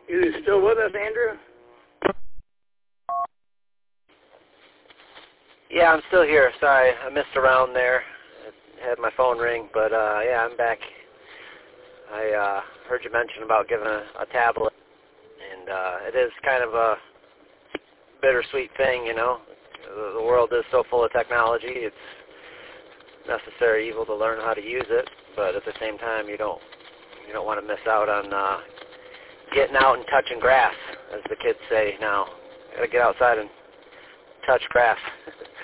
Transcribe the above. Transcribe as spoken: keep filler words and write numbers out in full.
You still with us, Andrew? Yeah, I'm still here. Sorry, I missed around there. I had my phone ring, but uh, yeah, I'm back. I uh, heard you mention about giving a, a tablet, and uh, it is kind of a bittersweet thing, you know. The, the world is so full of technology. It's necessary evil to learn how to use it, but at the same time, you don't you don't want to miss out on uh, getting out and touching grass, as the kids say now. Got to get outside and touch grass.